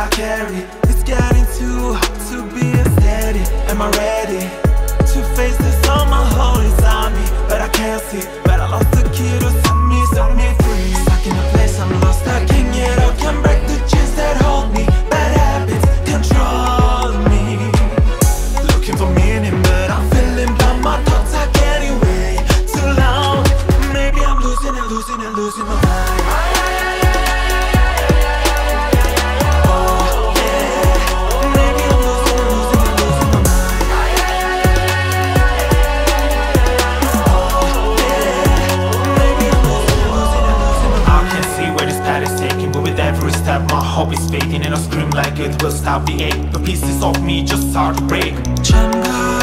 I carry. It's getting too hot to be steady. Am I ready to face this? All my holy on me, but I can't see. But I lost the key to set me free. Stuck in a place I'm lost, I can't get out. Can't break the chains that hold me. Bad habits control me. Looking for meaning, but I'm feeling blind. My thoughts are getting way too loud. Maybe I'm losing my mind. Every step my hope is fading and I scream like it will stop the ache. The pieces of me just start to break. Jenga.